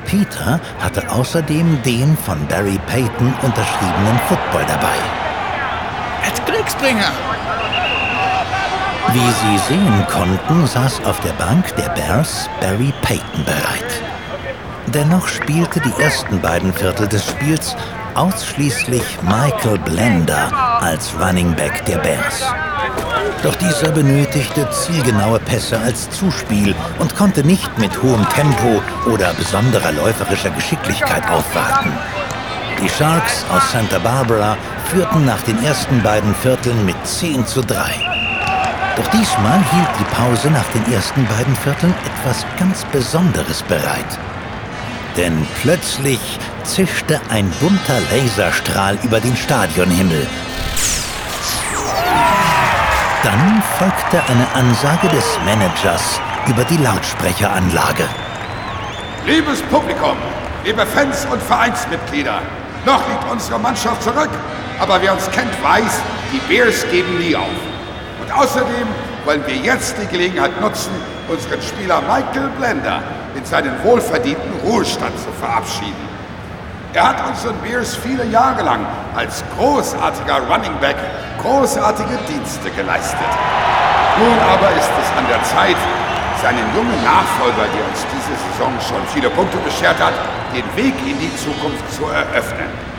Peter hatte außerdem den von Barry Payton unterschriebenen Football dabei. Als Glücksbringer! Wie Sie sehen konnten, saß auf der Bank der Bears Barry Payton bereit. Dennoch spielte die ersten beiden Viertel des Spiels ausschließlich Michael Blender als Running Back der Bears. Doch dieser benötigte zielgenaue Pässe als Zuspiel und konnte nicht mit hohem Tempo oder besonderer läuferischer Geschicklichkeit aufwarten. Die Sharks aus Santa Barbara führten nach den ersten beiden Vierteln mit 10:3. Doch diesmal hielt die Pause nach den ersten beiden Vierteln etwas ganz Besonderes bereit. Denn plötzlich zischte ein bunter Laserstrahl über den Stadionhimmel. Dann folgte eine Ansage des Managers über die Lautsprecheranlage. Liebes Publikum, liebe Fans und Vereinsmitglieder, noch liegt unsere Mannschaft zurück, aber wer uns kennt, weiß, die Bears geben nie auf. Und außerdem wollen wir jetzt die Gelegenheit nutzen, unseren Spieler Michael Blender in seinen wohlverdienten Ruhestand zu verabschieden. Er hat unseren Bears viele Jahre lang als großartiger Running Back großartige Dienste geleistet. Nun aber ist es an der Zeit, seinen jungen Nachfolger, der uns diese Saison schon viele Punkte beschert hat, den Weg in die Zukunft zu eröffnen.